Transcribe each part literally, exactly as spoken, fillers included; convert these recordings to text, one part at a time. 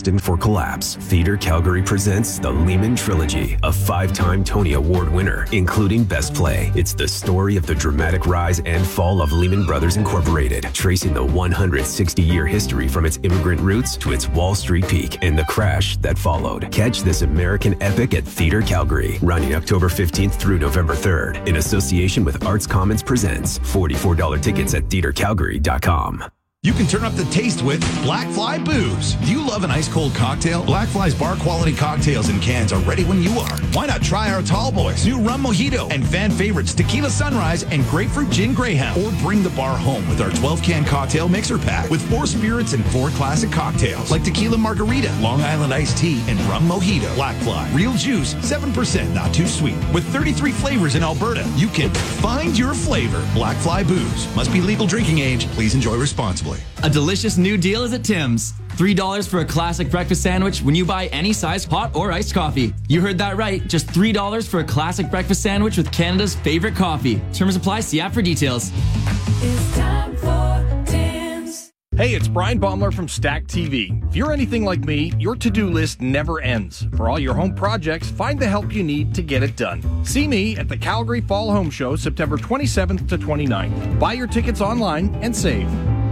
destined for collapse, Theatre Calgary presents the Lehman Trilogy, a five-time Tony Award winner, including Best Play. It's the story of the dramatic rise and fall of Lehman Brothers Incorporated, tracing the one hundred sixty year history from its immigrant roots to its Wall Street peak and the crash that followed. Catch this American epic at Theatre Calgary, running October fifteenth through November third, in association with Arts Commons Presents. forty-four dollars tickets at theatre calgary dot com. You can turn up the taste with Black Fly Booze. Do you love an ice-cold cocktail? Black Fly's bar-quality cocktails and cans are ready when you are. Why not try our Tall Boys, new Rum Mojito, and fan favorites Tequila Sunrise and Grapefruit Gin Greyhound? Or bring the bar home with our twelve can cocktail mixer pack with four spirits and four classic cocktails like Tequila Margarita, Long Island Iced Tea, and Rum Mojito. Black Fly, real juice, seven percent, not too sweet. With thirty-three flavors in Alberta, you can find your flavor. Black Fly Booze. Must be legal drinking age. Please enjoy responsibly. A delicious new deal is at Tim's. three dollars for a classic breakfast sandwich when you buy any size hot or iced coffee. You heard that right. Just three dollars for a classic breakfast sandwich with Canada's favorite coffee. Terms apply. See app for details. It's time for Tim's. Hey, it's Brian Baumler from Stack T V. If you're anything like me, your to-do list never ends. For all your home projects, find the help you need to get it done. See me at the Calgary Fall Home Show, September twenty-seventh to twenty-ninth. Buy your tickets online and save.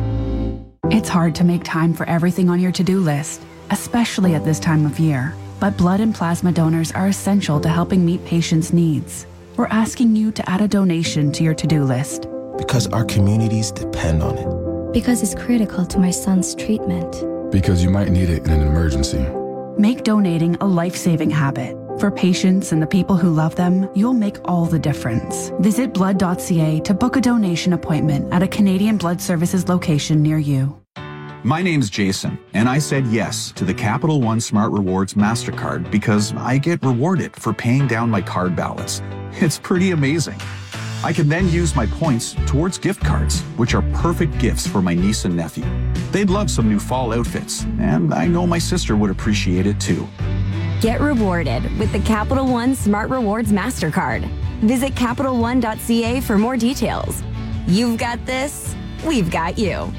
It's hard to make time for everything on your to-do list, especially at this time of year. But blood and plasma donors are essential to helping meet patients' needs. We're asking you to add a donation to your to-do list. Because our communities depend on it. Because it's critical to my son's treatment. Because you might need it in an emergency. Make donating a life-saving habit. For patients and the people who love them, you'll make all the difference. Visit blood dot c a to book a donation appointment at a Canadian Blood Services location near you. My name's Jason, and I said yes to the Capital One Smart Rewards MasterCard because I get rewarded for paying down my card balance. It's pretty amazing. I can then use my points towards gift cards, which are perfect gifts for my niece and nephew. They'd love some new fall outfits, and I know my sister would appreciate it too. Get rewarded with the Capital One Smart Rewards MasterCard. Visit capital one dot c a for more details. You've got this, we've got you.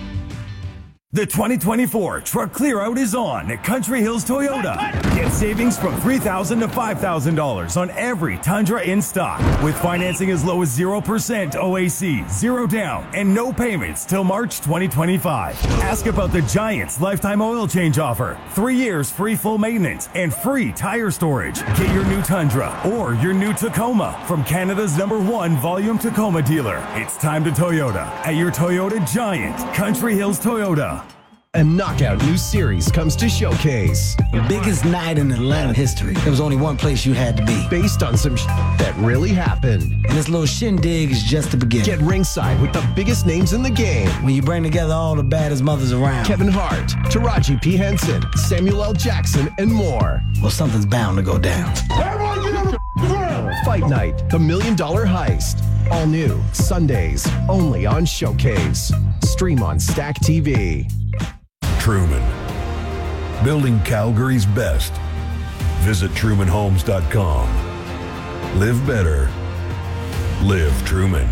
The twenty twenty-four Truck Clear Out is on at Country Hills Toyota. Get savings from three thousand dollars to five thousand dollars on every Tundra in stock, with financing as low as zero percent O A C, zero down, and no payments till March twenty twenty-five. Ask about the Giants lifetime oil change offer, three years free full maintenance, and free tire storage. Get your new Tundra or your new Tacoma from Canada's number one volume Tacoma dealer. It's time to Toyota at your Toyota Giant, Country Hills Toyota. A knockout new series comes to Showcase. The biggest night in Atlanta history. There was only one place you had to be. Based on some sh- that really happened. And this little shindig is just the beginning. Get ringside with the biggest names in the game. When you bring together all the baddest mothers around. Kevin Hart, Taraji P. Henson, Samuel L. Jackson, and more. Well, something's bound to go down. Everyone get on the ground! Fight Night, the Million Dollar Heist. All new, Sundays, only on Showcase. Stream on Stack T V. Truman, building Calgary's best. Visit truman homes dot com. Live better. Live Truman.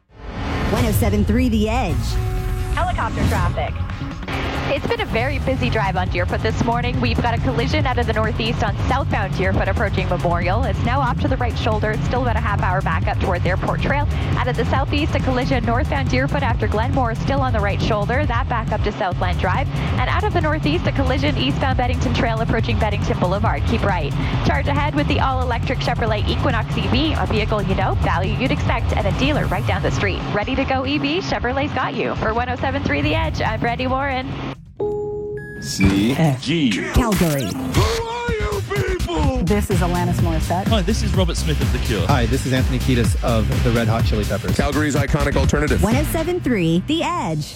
one oh seven point three The Edge. Helicopter traffic. It's been a very busy drive on Deerfoot this morning. We've got a collision out of the northeast on southbound Deerfoot approaching Memorial. It's now off to the right shoulder. It's still about a half hour back up towards Airport Trail. Out of the southeast, a collision northbound Deerfoot after Glenmore, still on the right shoulder. That back up to Southland Drive. And out of the northeast, a collision eastbound Beddington Trail approaching Beddington Boulevard. Keep right. Charge ahead with the all-electric Chevrolet Equinox E V, a vehicle you know, value you'd expect, and a dealer right down the street. Ready to go E V? Chevrolet's got you. For one oh seven point three The Edge, I'm Brandy Warren. C G Calgary. Who are you people? This is Alanis Morissette. Hi, this is Robert Smith of The Cure. Hi, this is Anthony Kiedis of the Red Hot Chili Peppers. Calgary's iconic alternative. one oh seven point three The Edge.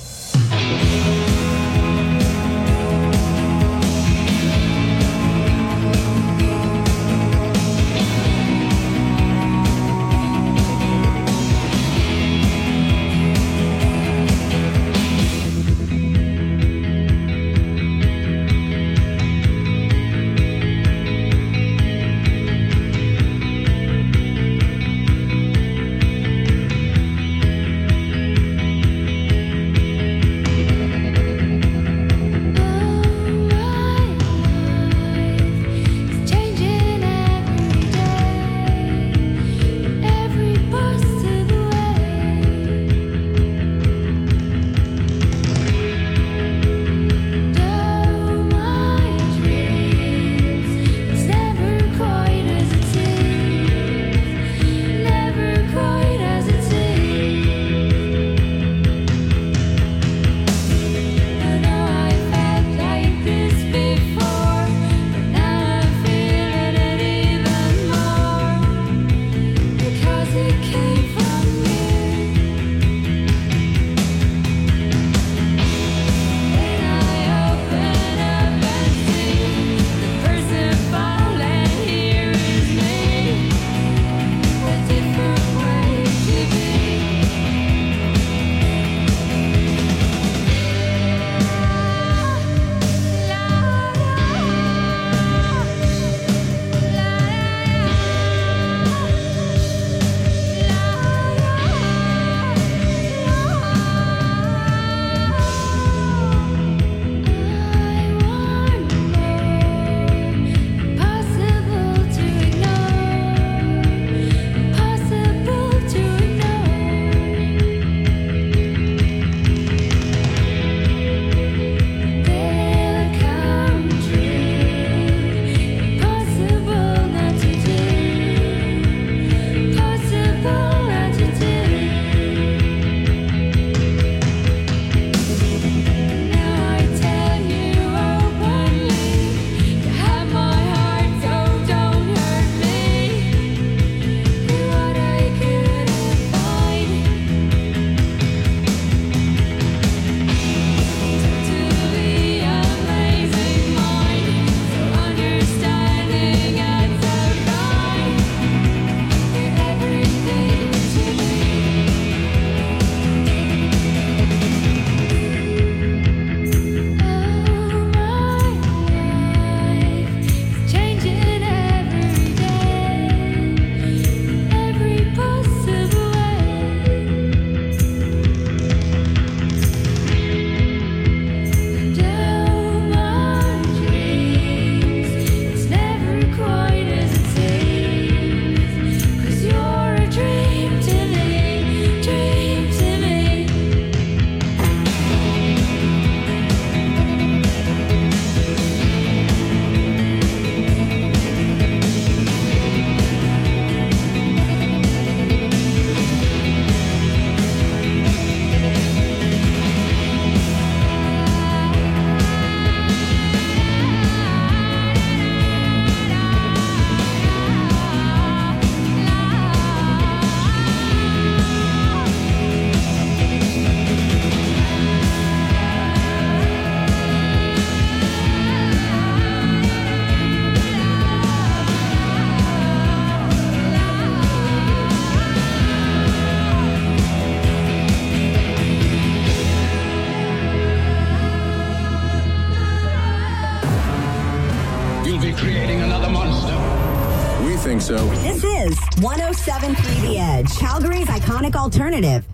be creating another monster. We think so. This is one oh seven point three The Edge, Calgary's iconic alternative.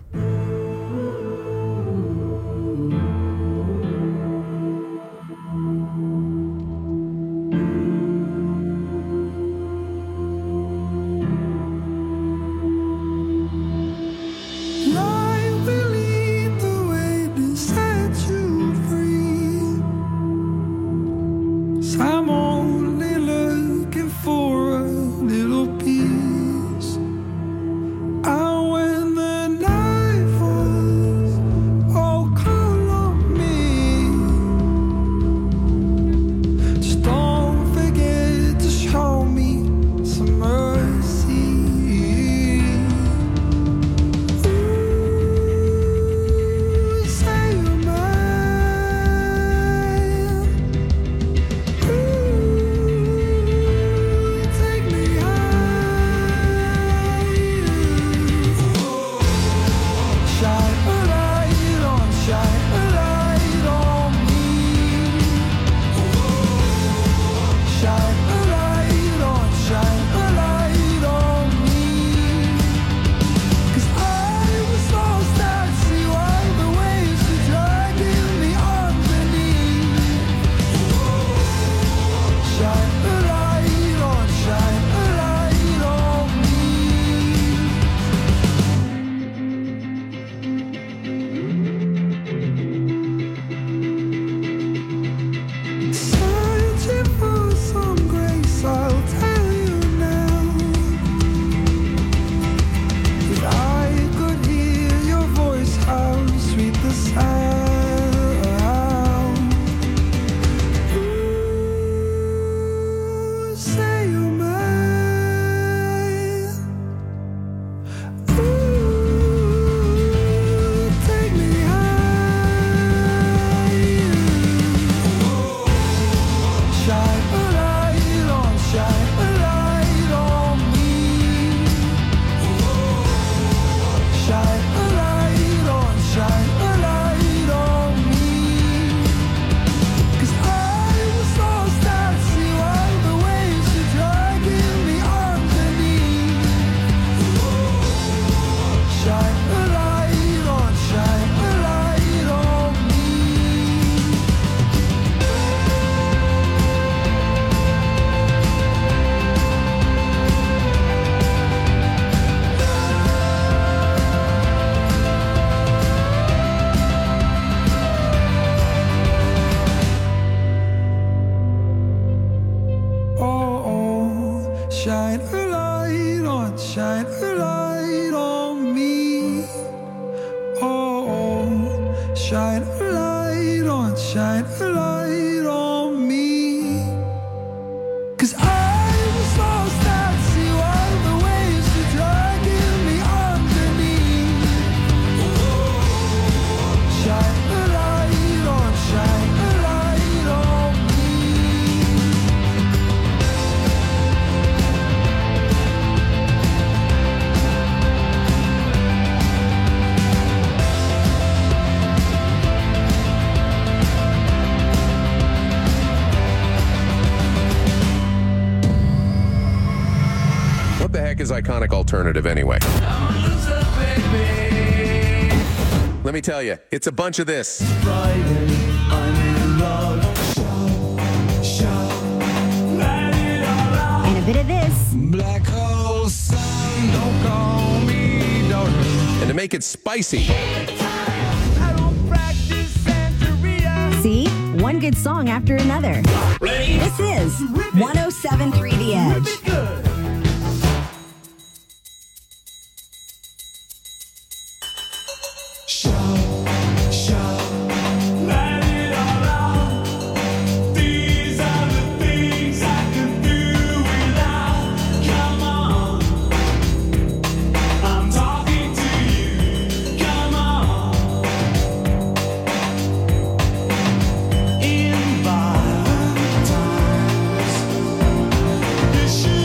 I'm only looking for a little piece. I when the night falls, oh call on me. Just don't forget to show me some mercy. Ooh, say you're mine. Take me Shine a light on, shine a light on me. Shine a light on, shine a light on me. 'Cause I was lost at sea while the waves were dragging me underneath. Shine a light on, shine a light on me. Searching for some grace, I'll tell you now. If I could hear your voice, how sweet the sound. Ooh, say you're mine. Ooh, take me Shine a light on, shine a light on me. Shine a light on, shine a light on me. 'Cause I was lost at sea while the waves were dragging me underneath. Shine a light on, shine a light on me. Oh, oh, shine a light on, shine a light on me. Oh, oh, shine a light on, shine a light on me. 'Cause I was lost at sea while the waves were dragging me underneath. Shine a light on, shine a light on me. What the heck is iconic alternative anyway? Let me tell you, it's a bunch of this. And a bit of this. Black hole sun, don't call me darling. And to make it spicy, See? One good song after another. This is one oh seven point three The Edge. In Valentine's, you should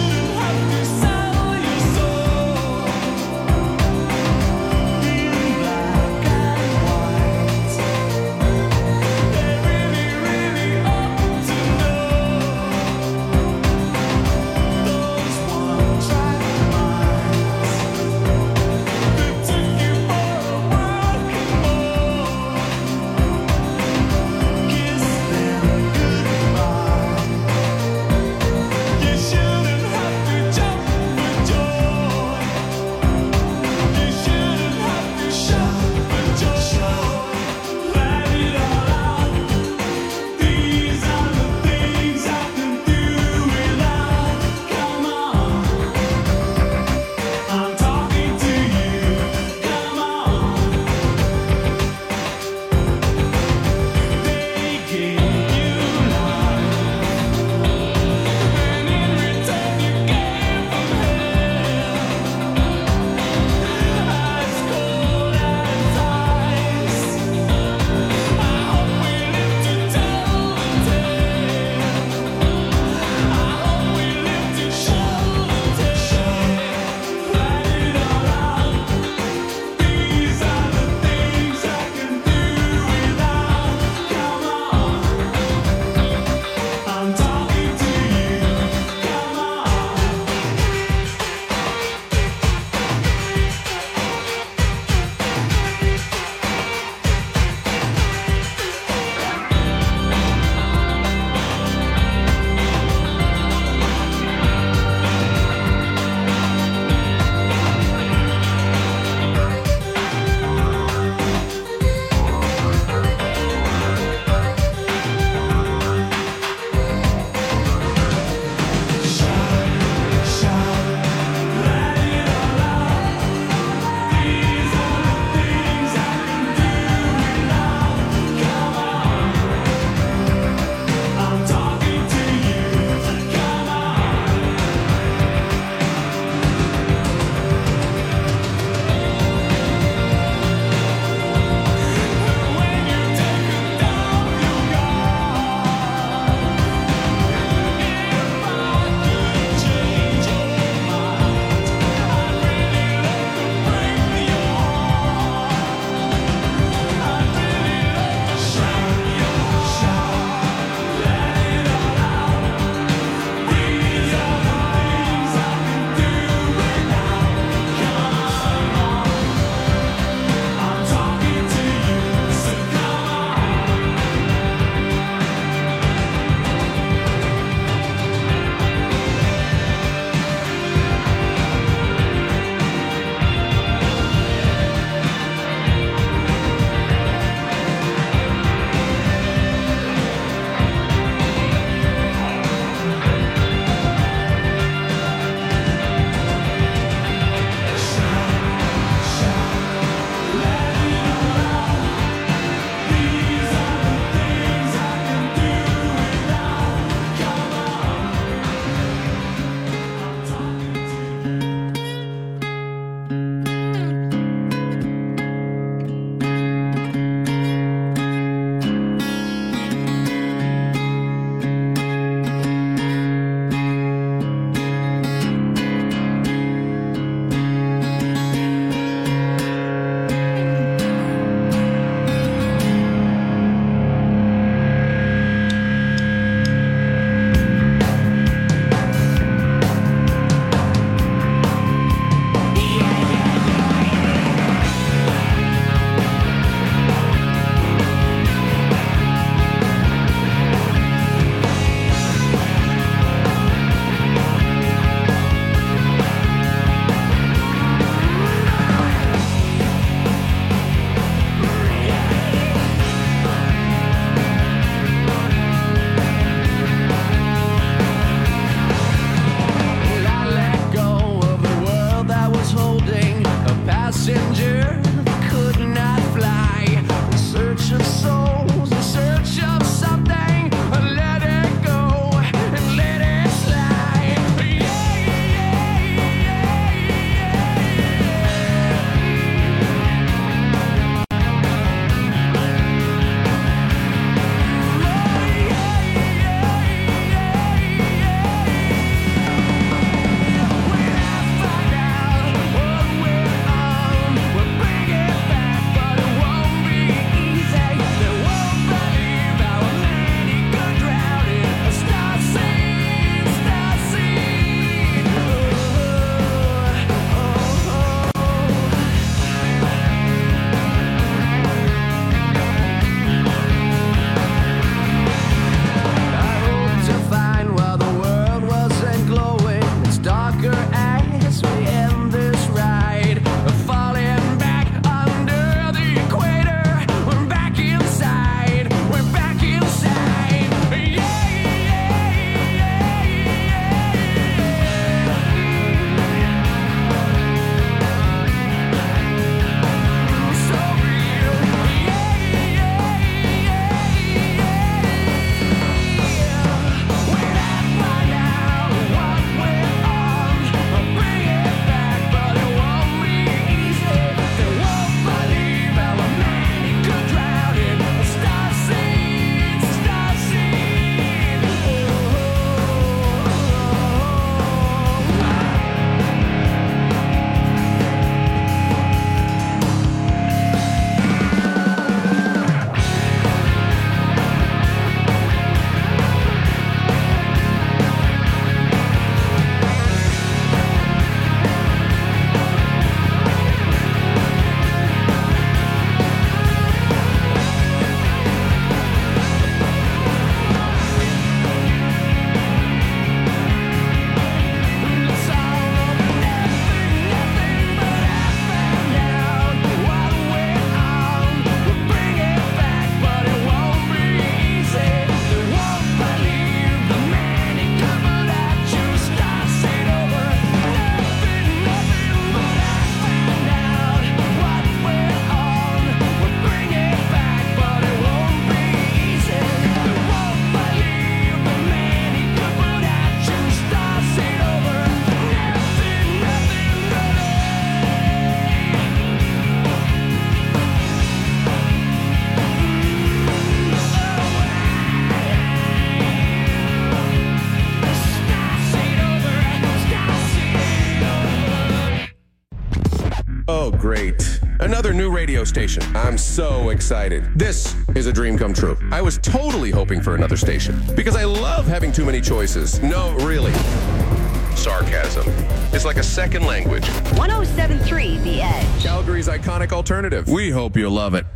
Oh, great. Another new radio station. I'm so excited. This is a dream come true. I was totally hoping for another station because I love having too many choices. No, really. Sarcasm. It's like a second language. one oh seven point three The Edge. Calgary's iconic alternative. We hope you love it.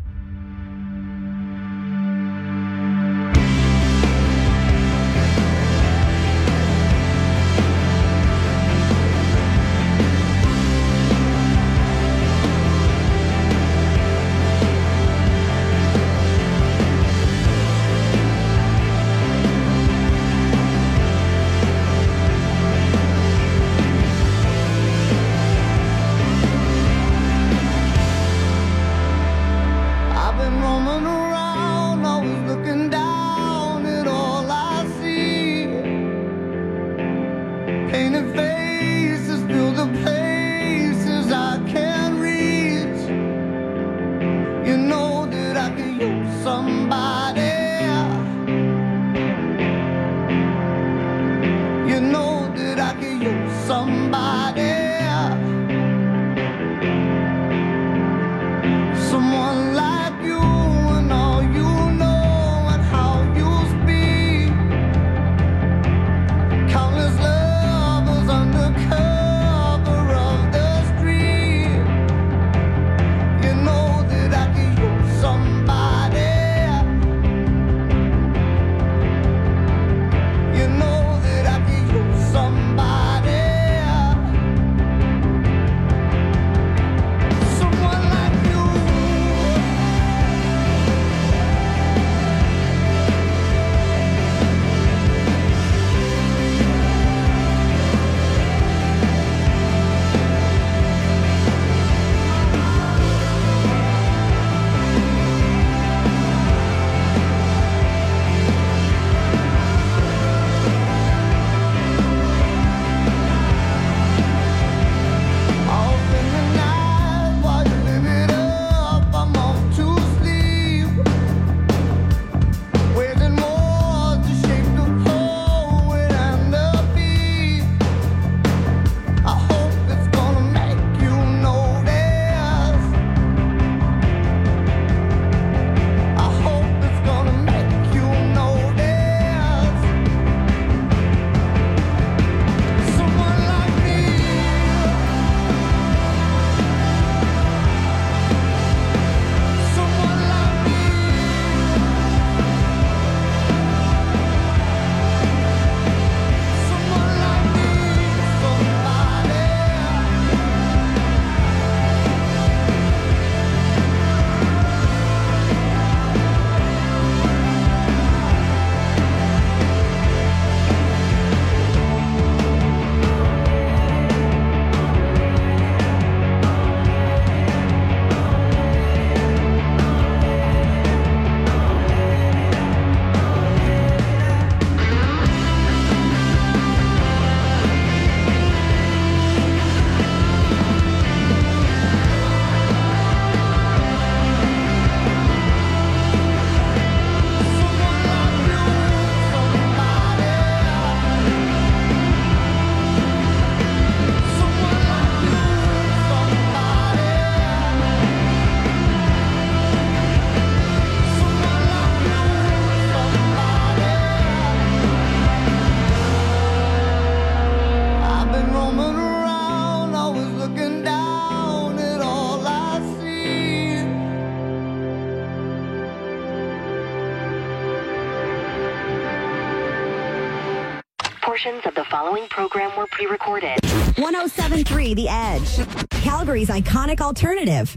Portions of the following program were pre-recorded. one oh seven point three The Edge. Calgary's iconic alternative.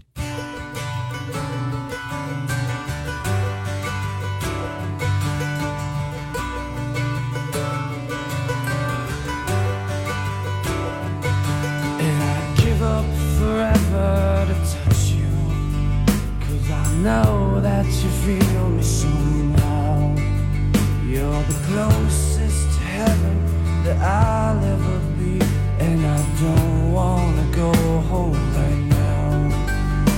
And I'd give up forever to touch you, 'cause I know that you feel me somehow. You're the closest to heaven that I'll ever be, and I don't wanna go home right now.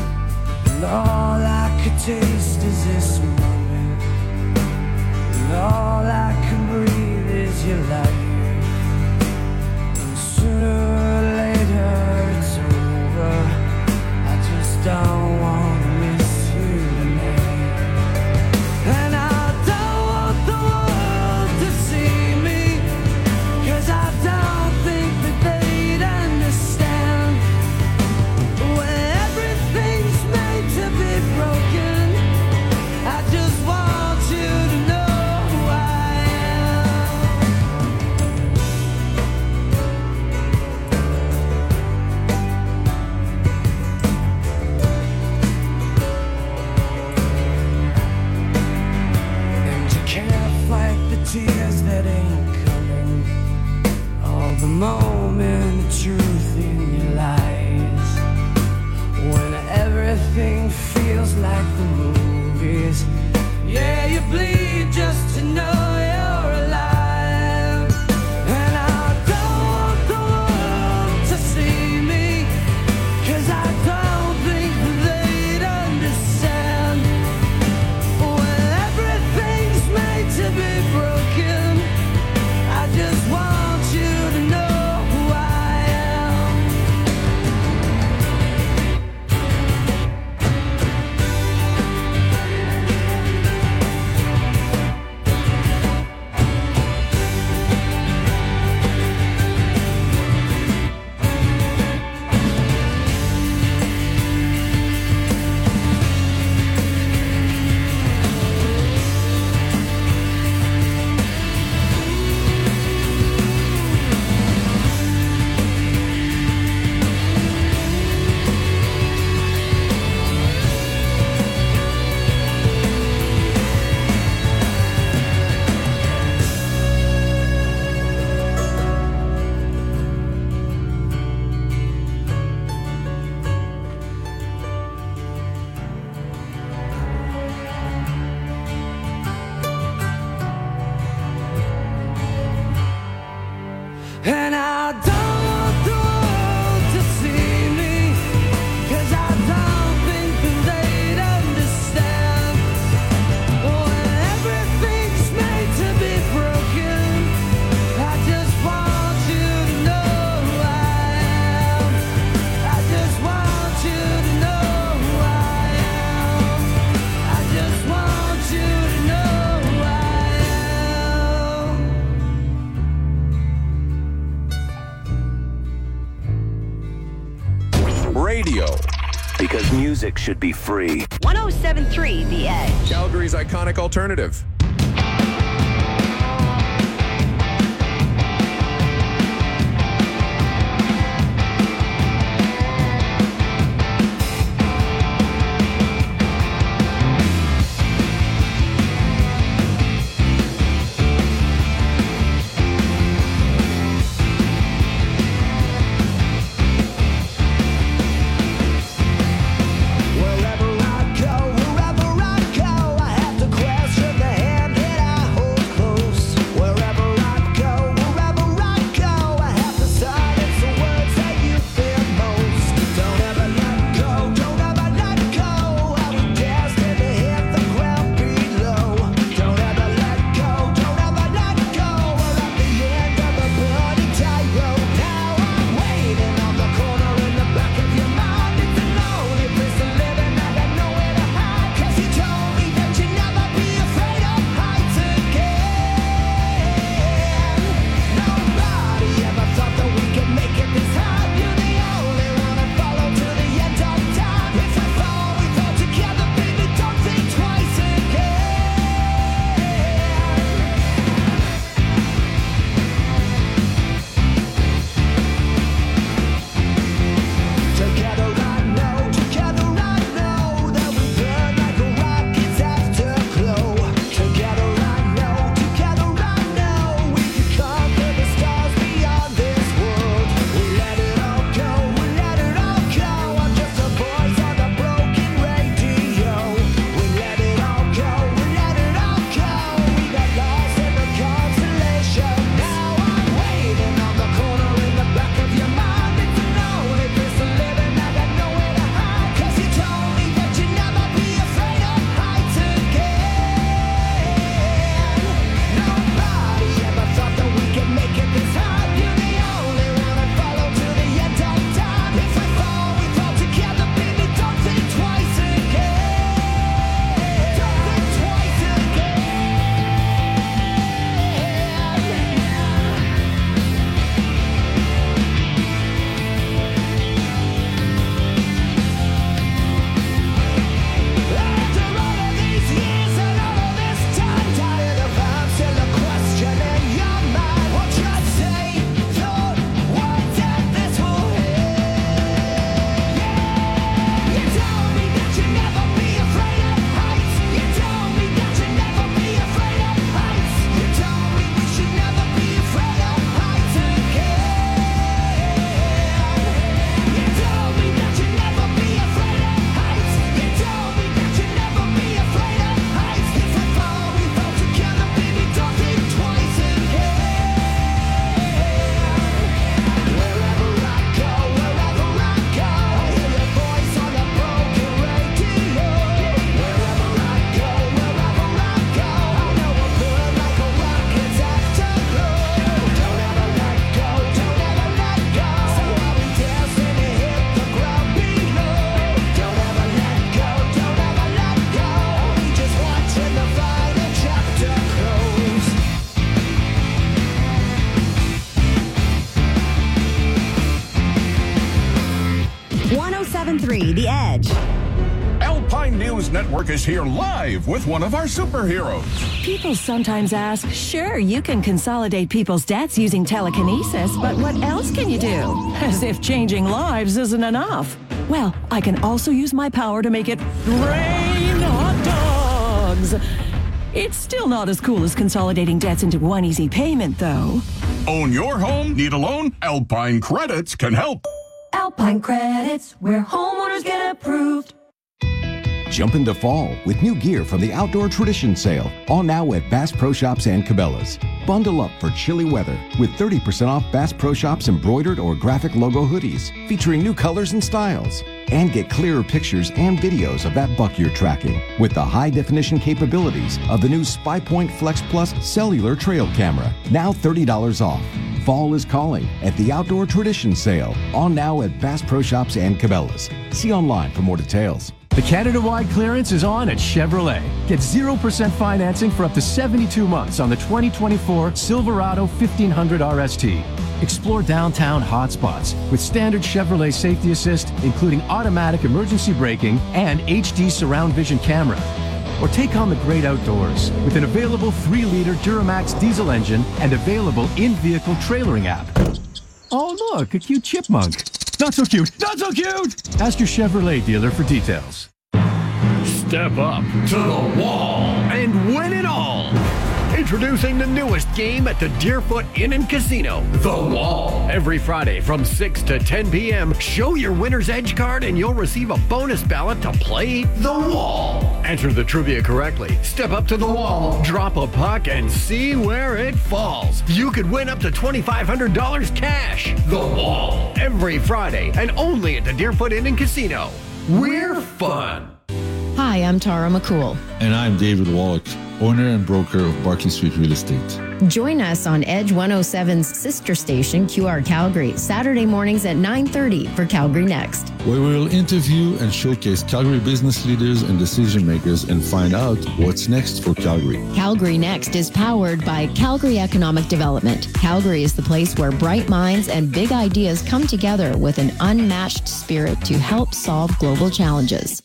moment of truth in your lies. When everything feels like the movies. Yeah, you bleed just to know you're alive. And I don't want the world to see me, 'cause I don't think they'd understand. When everything's made to be broken, I just want you to know who I am. And I don't want the world to see me, 'cause I don't think that they'd understand. When everything's made to be broken, I just want you to know who I am. I just want you to know who I am. I just want you to know who I am. Radio. Because music should be free. one oh seven point three The Edge. Calgary's iconic alternative. Wherever I go, wherever I go, I have to question the seven three The Edge. Alpine News Network is here live with one of our superheroes. People sometimes ask, sure, you can consolidate people's debts using telekinesis, but what else can you do? As if changing lives isn't enough. Well, I can also use my power to make it rain hot dogs. It's still not as cool as consolidating debts into one easy payment, though. Own your home? Need a loan? Alpine Credits can help. Alpine Credits, where homeowners get approved. Jump into fall with new gear from the Outdoor Tradition Sale, all now at Bass Pro Shops and Cabela's. Bundle up for chilly weather with thirty percent off Bass Pro Shops embroidered or graphic logo hoodies featuring new colors and styles. And get clearer pictures and videos of that buck you're tracking with the high-definition capabilities of the new Spy Point Flex Plus cellular trail camera, now thirty dollars off. Fall is calling at the Outdoor Tradition Sale, all now at Bass Pro Shops and Cabela's. See online for more details. The Canada-wide clearance is on at Chevrolet. Get zero percent financing for up to seventy-two months on the twenty twenty-four Silverado fifteen hundred R S T. Explore downtown hotspots with standard Chevrolet safety assist, including automatic emergency braking and H D surround vision camera. Or take on the great outdoors with an available three liter Duramax diesel engine and available in-vehicle trailering app. Oh, look, a cute chipmunk. Not so cute, not so cute! Ask your Chevrolet dealer for details. Step up to the wall and win it all. Introducing the newest game at the Deerfoot Inn and Casino, The Wall. Every Friday from six to ten p.m., show your winner's edge card and you'll receive a bonus ballot to play The Wall. Answer the trivia correctly, step up to the wall, drop a puck, and see where it falls. You could win up to twenty-five hundred dollars cash. The Wall. Every Friday and only at the Deerfoot Inn and Casino. We're fun. Hi, I'm Tara McCool. And I'm David Wallach, owner and broker of Barking Street Real Estate. Join us on Edge one oh seven's sister station, Q R Calgary, Saturday mornings at nine thirty for Calgary Next. Where we will interview and showcase Calgary business leaders and decision makers and find out what's next for Calgary. Calgary Next is powered by Calgary Economic Development. Calgary is the place where bright minds and big ideas come together with an unmatched spirit to help solve global challenges.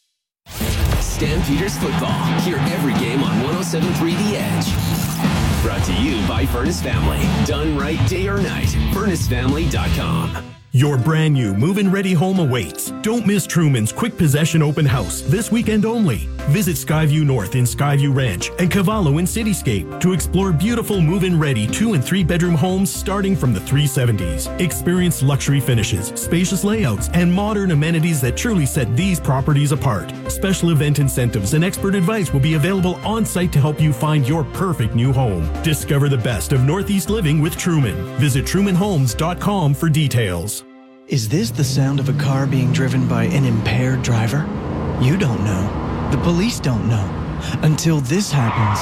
Stampeders football. Hear every game on one oh seven point three The Edge. Brought to you by Furnace Family. Done right day or night. furnace family dot com. Your brand new move-in ready home awaits. Don't miss Truman's Quick Possession Open House this weekend only. Visit Skyview North in Skyview Ranch and Cavallo in Cityscape to explore beautiful move-in ready two and three bedroom homes starting from the three seventies. Experience luxury finishes, spacious layouts, and modern amenities that truly set these properties apart. Special event incentives and expert advice will be available on site to help you find your perfect new home. Discover the best of Northeast living with Truman. Visit truman homes dot com for details. Is this the sound of a car being driven by an impaired driver? You don't know. The police don't know. Until this happens.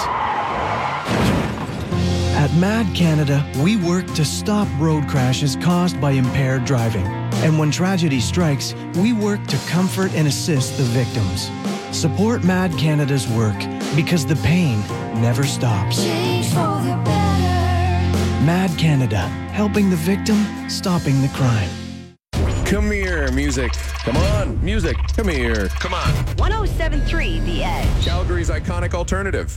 At Mad Canada, we work to stop road crashes caused by impaired driving. And when tragedy strikes, we work to comfort and assist the victims. Support Mad Canada's work because the pain never stops. Change for the better. Mad Canada, helping the victim, stopping the crime. Come here, music. Come on, music. Come here. Come on. one oh seven point three The Edge. Calgary's iconic alternative.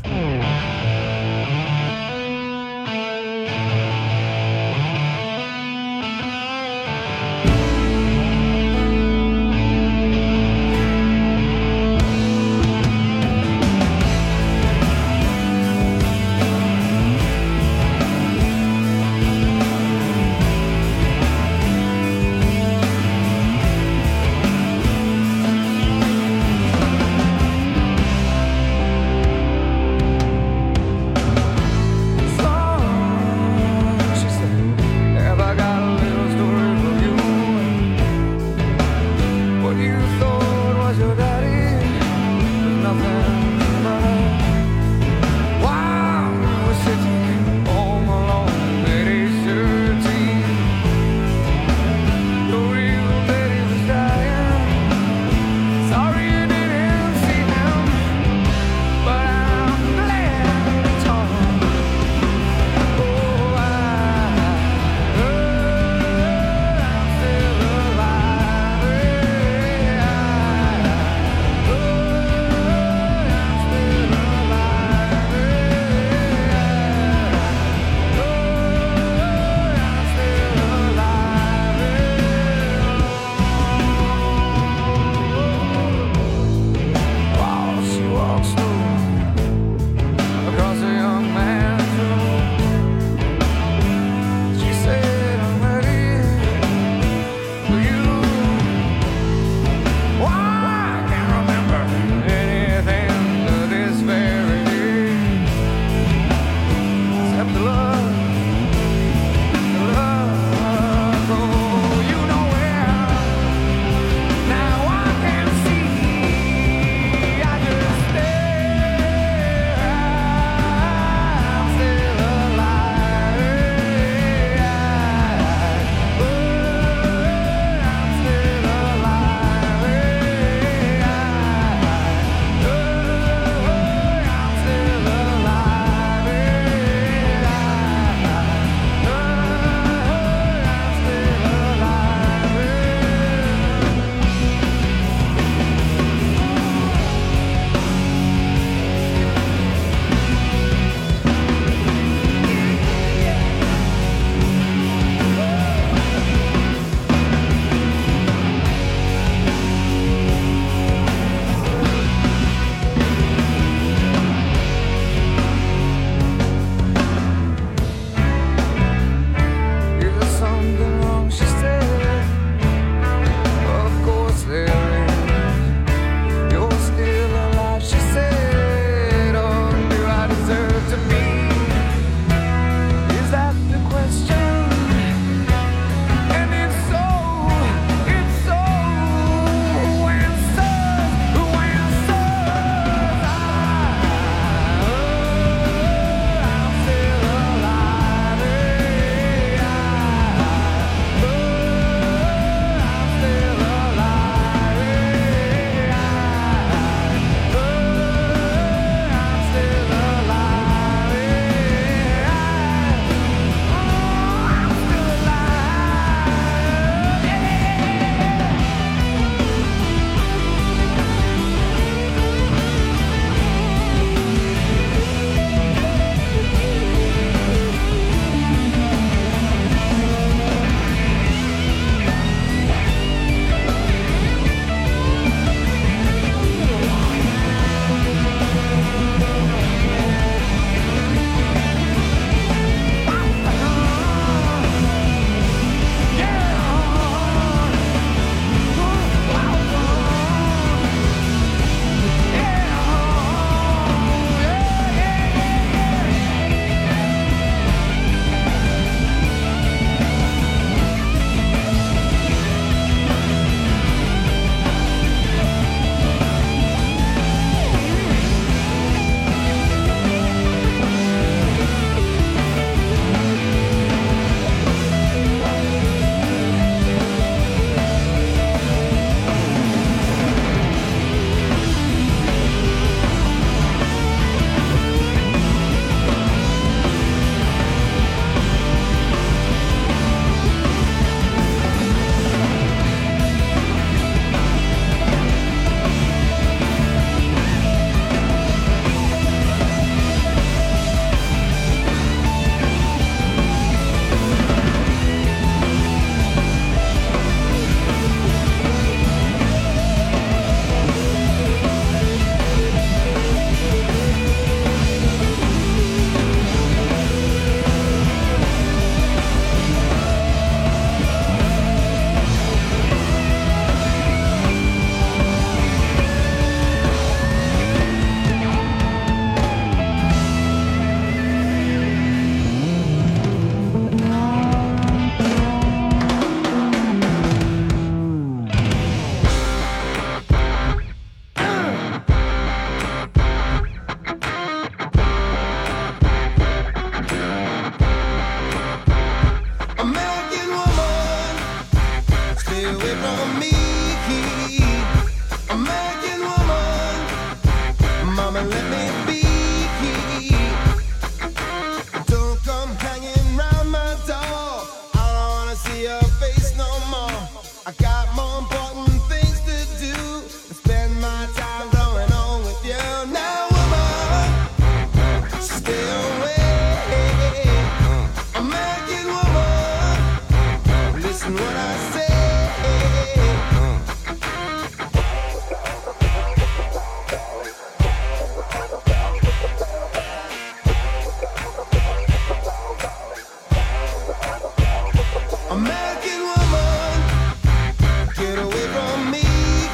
American woman, get away from me.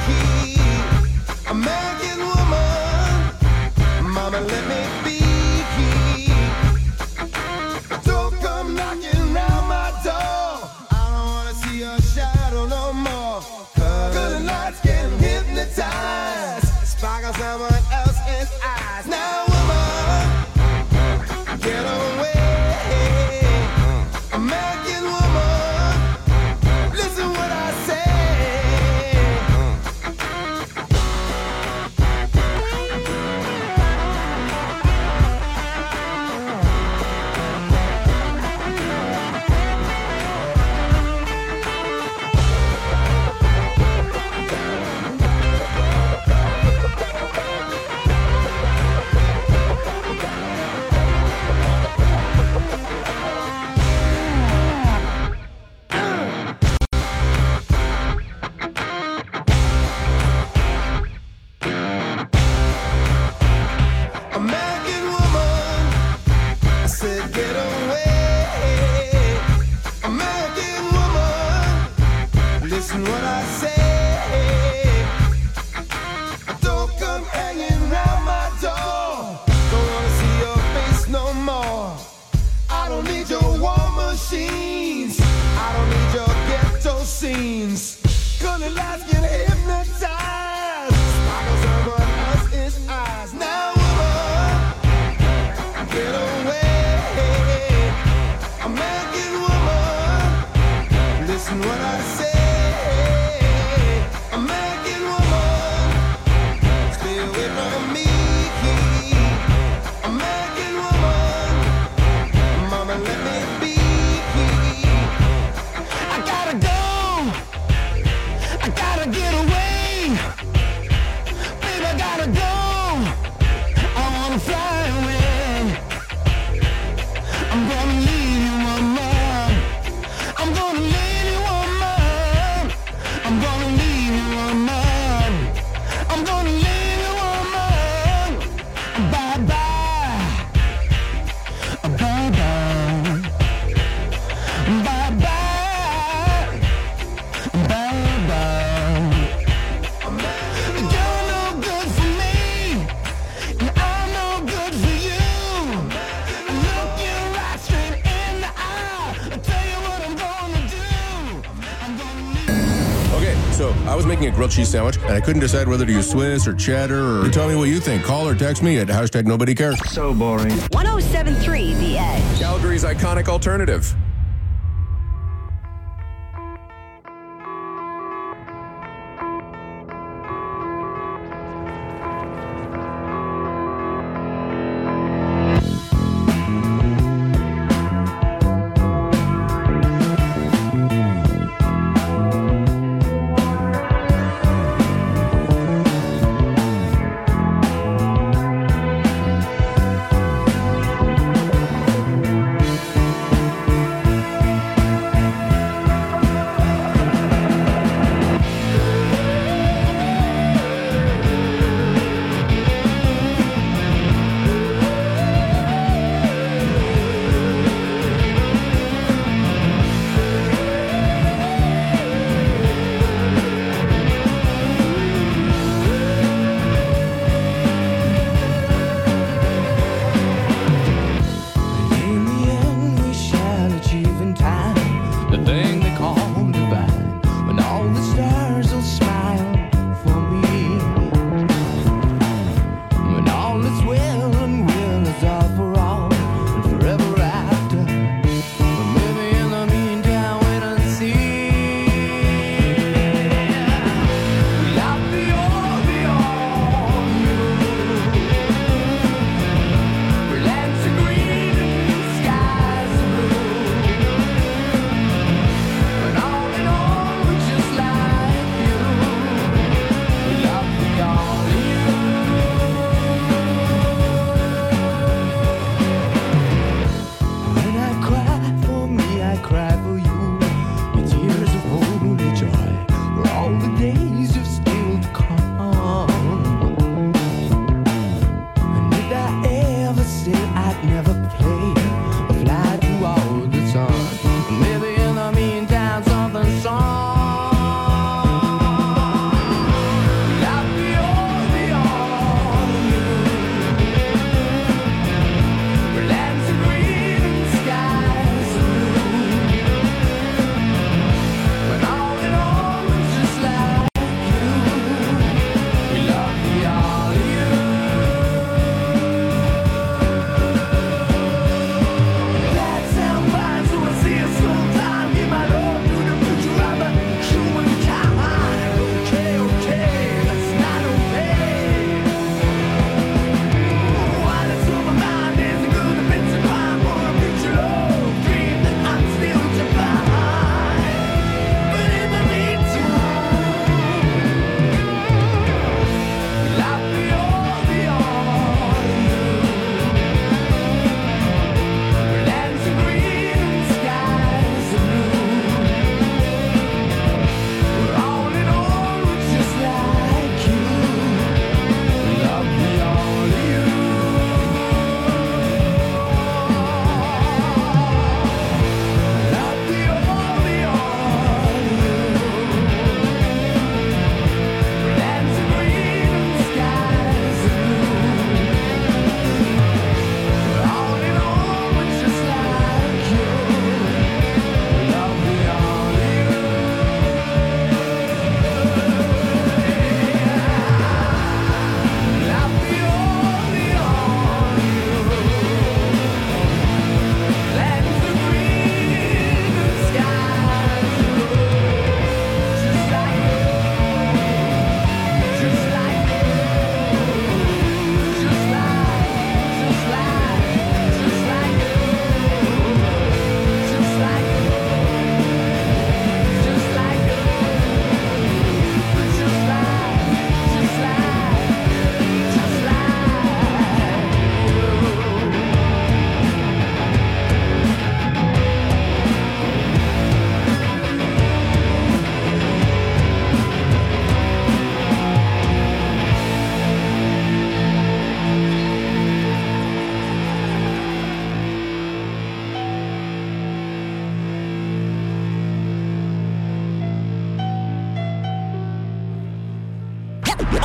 American woman, mama, let me be. Don't come knocking round my door. I don't wanna see your shadow no more. Good nights getting hypnotized. Spark on someone else's eyes. Now, woman, get away. American woman, listen what I say. American woman, I said get away. American woman, listen what I say. Don't come hanging round my door. Don't wanna see your face no more. I don't need your war machines. I don't need your ghetto scenes. Gonna last get hypnotized. Sparkle someone else's eyes. Now, woman, get away. American woman, listen what I say. American woman, stay away from me. American woman, mama, let me be. I gotta go. I gotta get away. Baby, I gotta go. I wanna fly away. I'm gonna leave you, woman. I'm gonna leave you, woman. I'm gonna leave you, woman. I'm gonna leave you, woman. Bye bye. Bye bye. Bye bye. Bye bye. You're no good for me, and I'm no good for you. Look you right straight in the eye. I'll tell you what I'm gonna do. I'm gonna Okay, so I was making a grilled cheese sandwich, and I couldn't decide whether to use Swiss or cheddar, or tell me what you think. Call or text me at hashtag nobody cares. So boring. one oh seven point three The Edge. Calgary's iconic alternative.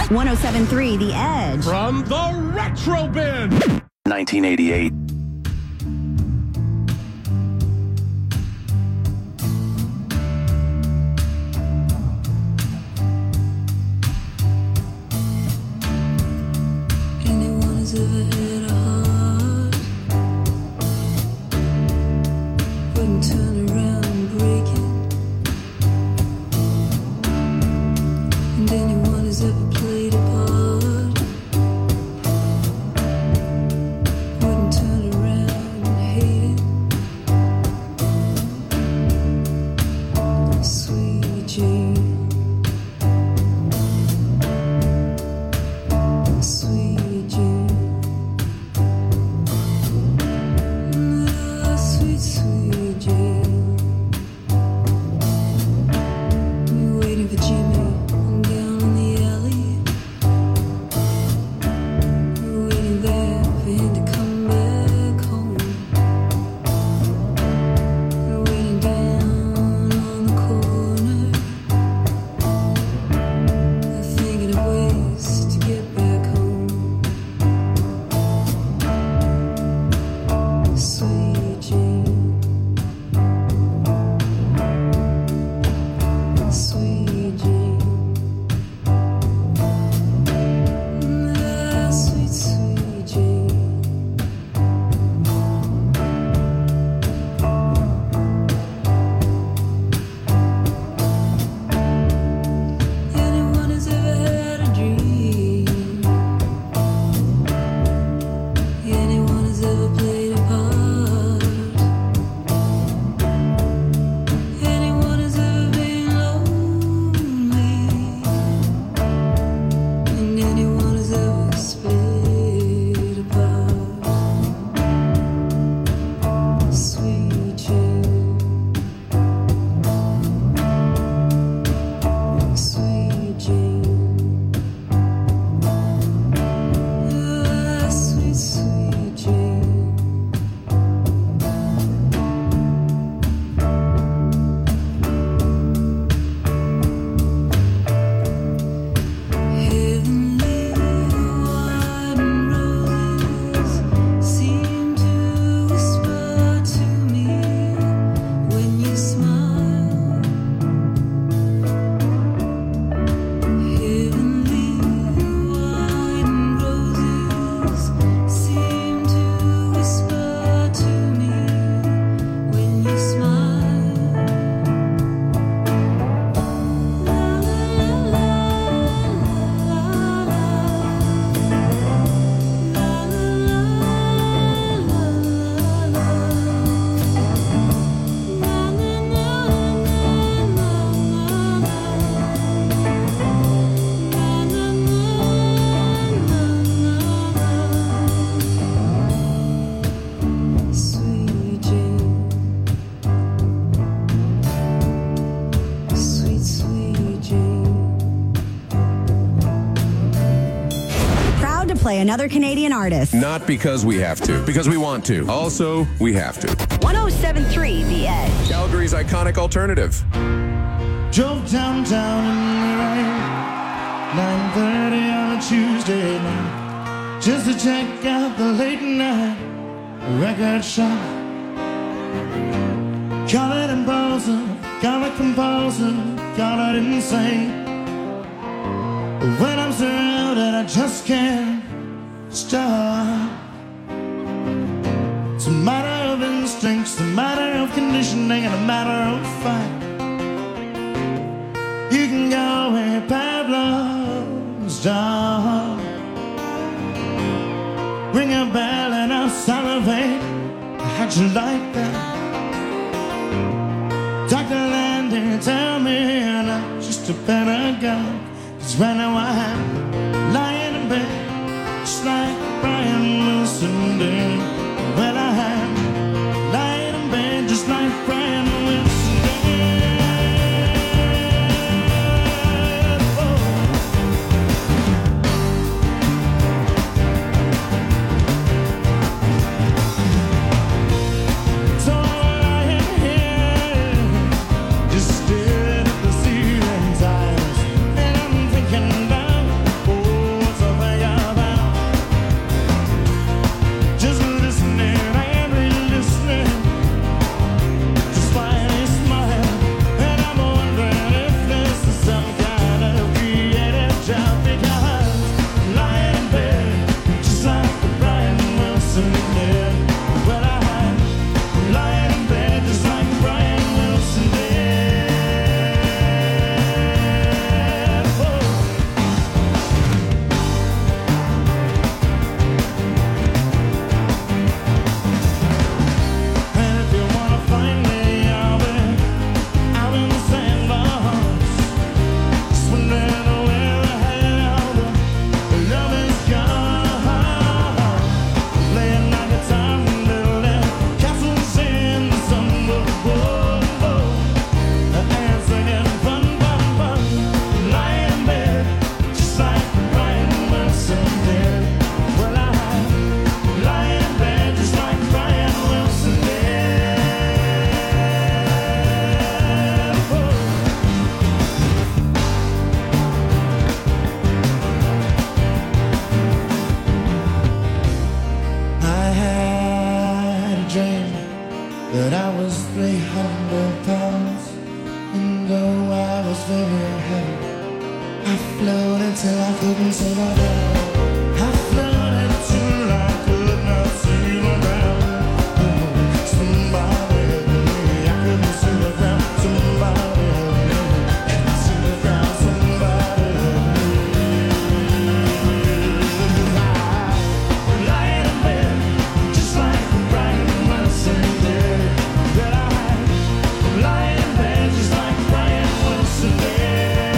one oh seven point three The Edge. From the Retro Bin. nineteen eighty-eight. Anyone who's ever had a heart wouldn't turn around and break it. And anyone who's ever played a part wouldn't turn around and hate it. Sweet Jane. Sweet Jane. Ah, sweet, sweet Jane. You're waiting for Jimmy down in the alley. You're waiting there for him to come back home. You're waiting down on the corner. You're thinking of ways to get back home. Sweet Jane. Sweet Jane. Ah, sweet, sweet Jane. Anyone who's ever had a dream. Anyone who's ever played a part. Anyone who's ever been lonely. And anyone who's ever split apart. Sweet Jane. Sweet Jane. Ah, sweet, sweet Jane. Heavenly white roses seem to whisper to me when you smile. Heavenly white roses seem to whisper to me when you smile. La la la Sweet Jane. Sweet, sweet Jane. Proud to play another Canadian artist. Not because we have to, because we want to. Also, we have to. one oh seven point three The Edge. Calgary's iconic alternative. Drove downtown in the rain, nine thirty on a Tuesday night, just to check out the late night record shop. Call it impulsive, call it compulsive, call it insane. But when I'm surrounded, I just can't stop. It's a matter of instinct, it's a matter of conditioning, and a matter of fact. You can go where Pablo's dog. Ring a bell and I'll salivate. How'd you like that? Doctor Landy, tell me I'm not just a pentagon. Cause right now I'm lying in bed, just like Brian Wilson did. Well, I'm lying in bed, just like Brian Wilson did. So I'm lying here, just staring at the ceiling's eyes, and I'm thinking about was very heavy. I floated till I couldn't see my ground. I floated till I could not see my ground. Oh, somebody help me, I couldn't see the ground. Somebody help me, I couldn't see the ground. Somebody help me. I lying in bed, just like the bright Wilson did. That I lying in bed, just like Brian Wilson did.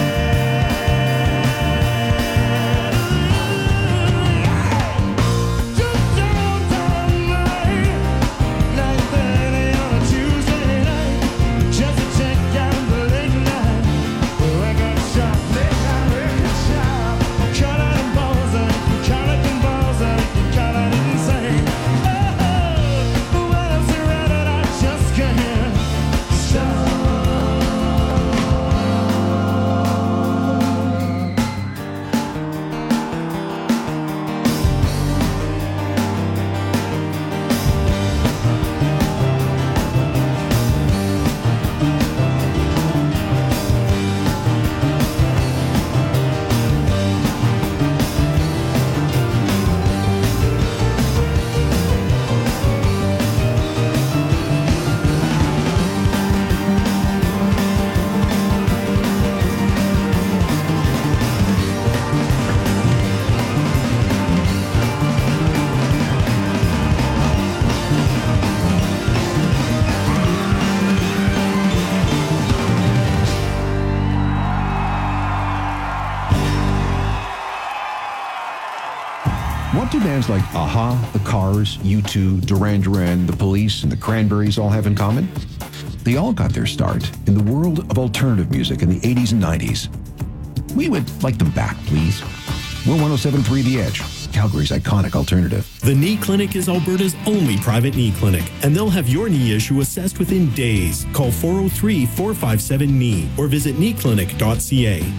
What do bands like A-ha, The Cars, U two, Duran Duran, The Police, and The Cranberries all have in common? They all got their start in the world of alternative music in the eighties and nineties. We would like them back, please. We're one oh seven point three The Edge, Calgary's iconic alternative. The Knee Clinic is Alberta's only private knee clinic, and they'll have your knee issue assessed within days. Call four oh three, four five seven, K N E E or visit knee clinic dot c a.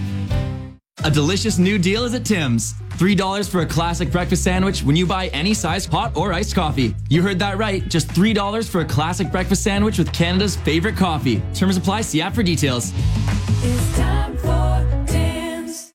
A delicious new deal is at Tim's. three dollars for a classic breakfast sandwich when you buy any size hot or iced coffee. You heard that right. Just three dollars for a classic breakfast sandwich with Canada's favorite coffee. Terms apply. See app for details. It's time for Tim's.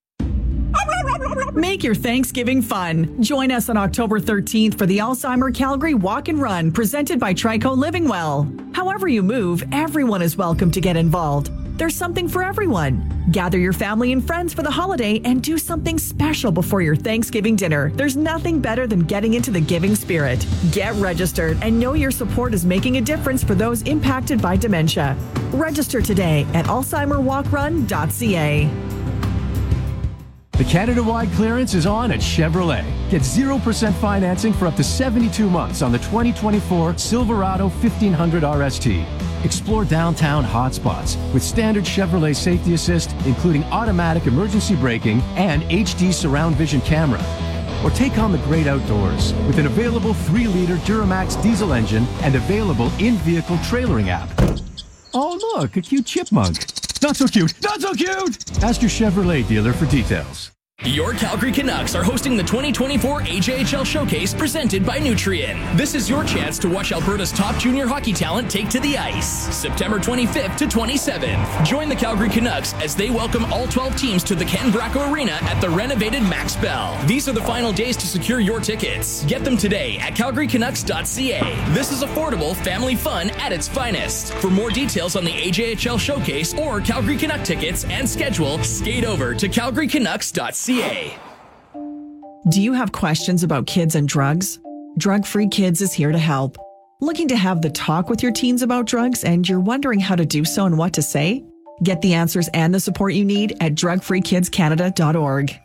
Make your Thanksgiving fun. Join us on October thirteenth for the Alzheimer Calgary Walk and Run presented by Trico Living Well. However you move, everyone is welcome to get involved. There's something for everyone. Gather your family and friends for the holiday and do something special before your Thanksgiving dinner. There's nothing better than getting into the giving spirit. Get registered and know your support is making a difference for those impacted by dementia. Register today at alzheimer walk run dot c a. The Canada-wide clearance is on at Chevrolet. Get zero percent financing for up to seventy-two months on the twenty twenty-four Silverado fifteen hundred R S T. Explore downtown hotspots with standard Chevrolet safety assist, including automatic emergency braking and H D surround vision camera. Or take on the great outdoors with an available three liter Duramax diesel engine and available in-vehicle trailering app. Oh, look, a cute chipmunk. Not so cute, not so cute! Ask your Chevrolet dealer for details. Your Calgary Canucks are hosting the twenty twenty-four A J H L Showcase presented by Nutrien. This is your chance to watch Alberta's top junior hockey talent take to the ice. September twenty-fifth to twenty-seventh. Join the Calgary Canucks as they welcome all twelve teams to the Ken Bracco Arena at the renovated Max Bell. These are the final days to secure your tickets. Get them today at calgary canucks dot c a. This is affordable family fun at its finest. For more details on the A J H L Showcase or Calgary Canuck tickets and schedule, skate over to calgary canucks dot c a. Do you have questions about kids and drugs? Drug Free Kids is here to help. Looking to have the talk with your teens about drugs and you're wondering how to do so and what to say? Get the answers and the support you need at drug free kids canada dot org.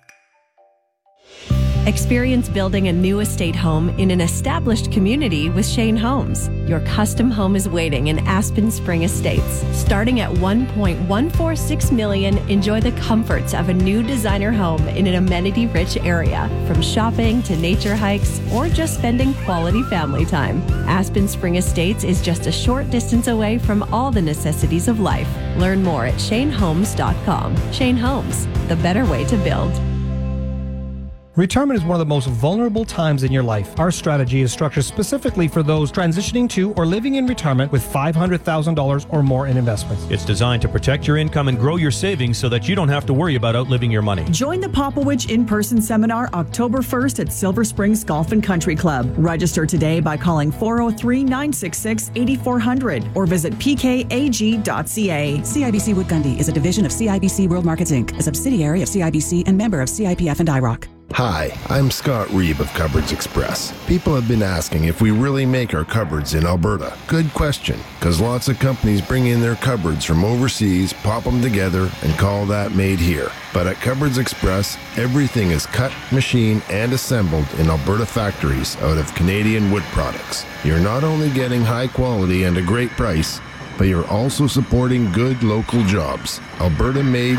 Experience building a new estate home in an established community with Shane Homes. Your custom home is waiting in Aspen Spring Estates. Starting at one point one four six million dollars, enjoy the comforts of a new designer home in an amenity-rich area. From shopping to nature hikes or just spending quality family time, Aspen Spring Estates is just a short distance away from all the necessities of life. Learn more at shane homes dot com. Shane Homes, the better way to build. Retirement is one of the most vulnerable times in your life. Our strategy is structured specifically for those transitioning to or living in retirement with five hundred thousand dollars or more in investments. It's designed to protect your income and grow your savings so that you don't have to worry about outliving your money. Join the Popowich in-person seminar October first at Silver Springs Golf and Country Club. Register today by calling four oh three, nine six six, eight four zero zero or visit p k a g dot c a. C I B C Wood Gundy is a division of C I B C World Markets, Incorporated, a subsidiary of C I B C and member of C I P F and I R O C. Hi, I'm Scott Reeb of Cupboards Express. People have been asking if we really make our cupboards in Alberta. Good question, because lots of companies bring in their cupboards from overseas, pop them together, and call that made here. But at Cupboards Express, everything is cut, machined, and assembled in Alberta factories out of Canadian wood products. You're not only getting high quality and a great price, but you're also supporting good local jobs. Alberta made